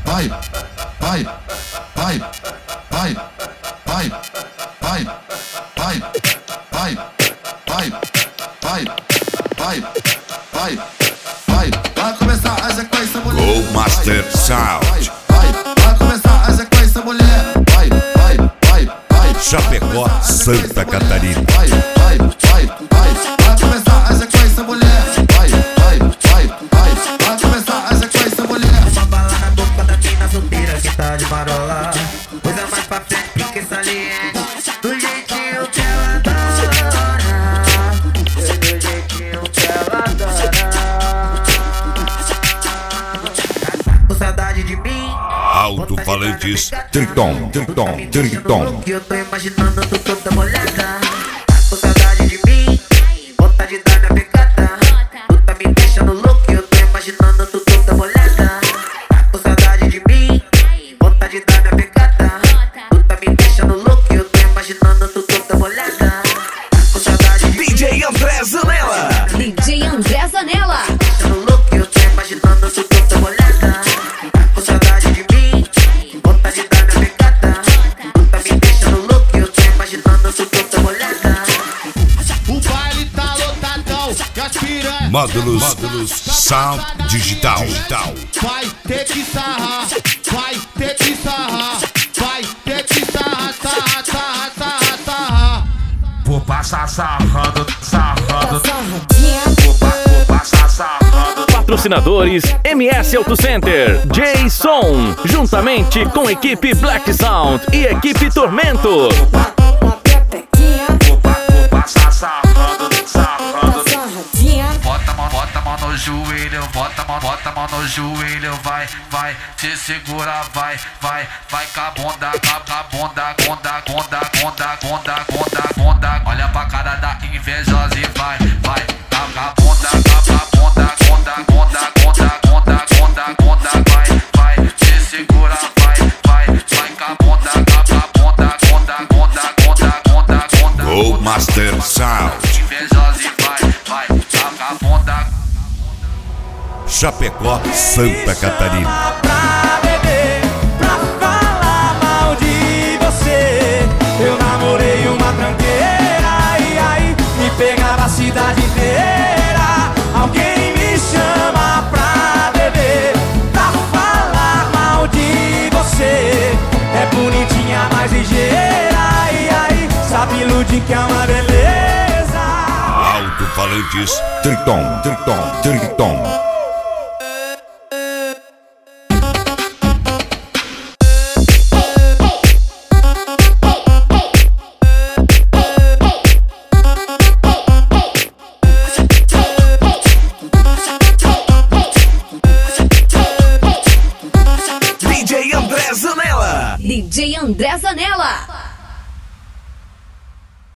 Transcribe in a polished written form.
vai, vai, vai, vai, vai, vai, vai, vai, vai, vai, vai, vai, vai, vai começar a sequência, mulher. Go Master Sound. Vai começar a sequência, mulher. Vai, vai, vai, vai. Chapecó, Santa Catarina. Vai, vai, vai, vai. Vai começar a sequência, mulher. Vai, vai, vai, vai. Vai começar a sequência, mulher. Uma bala na boca da mina solteira que tá de marola. Coisa mais pra frente que essa linha. Do jeitinho que ela adora. Do jeitinho que ela adora. Com saudade de mim. Alto-falantes, Triton, Triton, Triton. Que eu tô imaginando tu toda molhada. Com saudade de mim. Vontade de dar minha pegada. Tu tá me deixando louco. Eu tô imaginando tu toda molhada. Com saudade de mim. Vontade de dar minha pegada. Tu tá me deixando louco. Eu tô imaginando tu toda molhada. Com saudade de mim. DJ André Zanella. DJ André Zanella. Deixando louco. Eu tô imaginando tu toda molhada. Com saudade de mim. Vontade de dar minha pegada. Tu tá me deixando louco. Eu tô imaginando tu toda molhada. O baile tá lotadão, e as piranha Módulos Sound Digital. vai ter que sarrar, vai ter que sarrar, vai ter que sarrar, sarrar, sarrar, sarrar, sarrar. Vou passar sarrando, sarrando. Sarradinha. Vou passar sarrando. Patrocinadores MS Auto Center, J-Som, juntamente com equipe Black Sound e equipe Tormento. Na pepequinha. Vou passar sarrando, sarrando. Sarradinha. Bota a mão no joelho, bota a mão no joelho, vai, vai, se segura, vai, vai, vai com a bunda, bunda, olha pra cara da invejosa e vai, vai, com a bunda, vai, vai, se segura, vai, vai, vai com a bunda, Go Master Sound. invejosa e vai, vai, com a bunda. Chapecó, Santa Catarina. Pra beber, pra falar mal de você. Eu namorei uma tranqueira e aí me pegava a cidade inteira. Alguém me chama pra beber, pra falar mal de você. É bonitinha, mais ligeira e aí sabe iludir que é uma beleza. Alto-falantes, Triton, Triton, Triton. DJ André Zanella. DJ André Zanella.